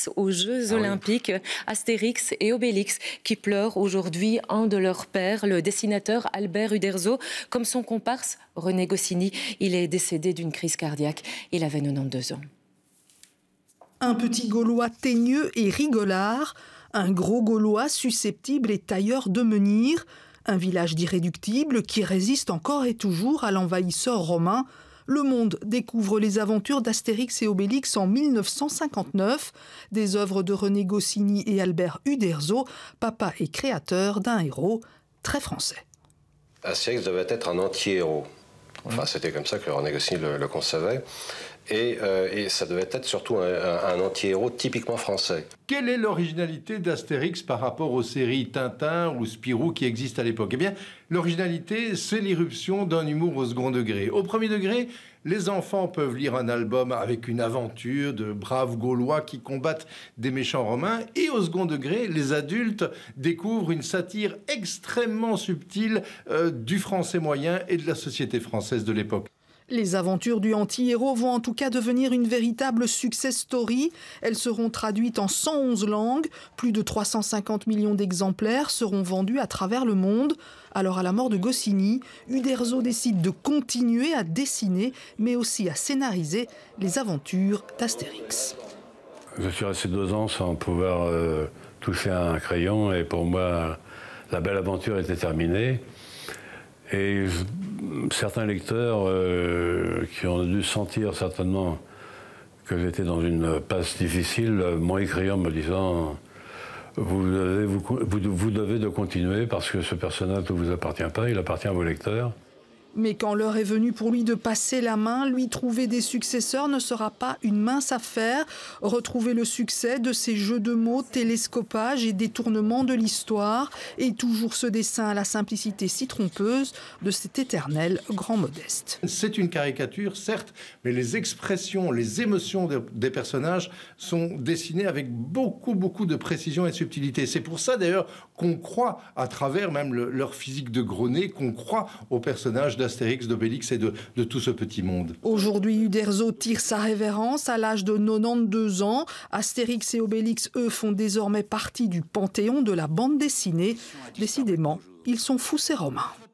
place aux Jeux Olympiques. Astérix et Obélix qui pleurent aujourd'hui un de leurs pères, le dessinateur Albert Uderzo, comme son comparse René Goscinny. Il est décédé d'une crise cardiaque. Il avait 92 ans. Un petit Gaulois teigneux et rigolard, un gros Gaulois susceptible et tailleur de menhir, un village d'irréductibles qui résiste encore et toujours à l'envahisseur romain. Le monde découvre les aventures d'Astérix et Obélix en 1959, des œuvres de René Goscinny et Albert Uderzo, papa et créateur d'un héros très français. Astérix devait être un anti-héros. Enfin, c'était comme ça que René Goscinny le concevait. Et ça devait être surtout un anti-héros typiquement français. Quelle est l'originalité d'Astérix par rapport aux séries Tintin ou Spirou qui existent à l'époque? Eh bien, l'originalité, c'est l'irruption d'un humour au second degré. Au premier degré, les enfants peuvent lire un album avec une aventure de braves Gaulois qui combattent des méchants romains. Et au second degré, les adultes découvrent une satire extrêmement subtile du français moyen et de la société française de l'époque. Les aventures du anti-héros vont en tout cas devenir une véritable success story. Elles seront traduites en 111 langues. Plus de 350 millions d'exemplaires seront vendus à travers le monde. Alors à la mort de Goscinny, Uderzo décide de continuer à dessiner, mais aussi à scénariser les aventures d'Astérix. Je suis resté 2 ans sans pouvoir toucher un crayon et pour moi, la belle aventure était terminée. Et certains lecteurs qui ont dû sentir certainement que j'étais dans une passe difficile m'ont écrit en me disant vous devez de continuer parce que ce personnage ne vous appartient pas, il appartient à vos lecteurs. Mais quand l'heure est venue pour lui de passer la main, lui trouver des successeurs ne sera pas une mince affaire. Retrouver le succès de ces jeux de mots, télescopages et détournements de l'histoire, et toujours ce dessin à la simplicité si trompeuse de cet éternel grand Modeste. C'est une caricature, certes, mais les expressions, les émotions des personnages sont dessinées avec beaucoup de précision et de subtilité. C'est pour ça d'ailleurs qu'on croit, à travers même leur physique de gros nez, qu'on croit aux personnages d'Astérix, d'Obélix et de tout ce petit monde. Aujourd'hui, Uderzo tire sa révérence à l'âge de 92 ans. Astérix et Obélix, eux, font désormais partie du panthéon de la bande dessinée. Décidément, ils sont fous ces Romains.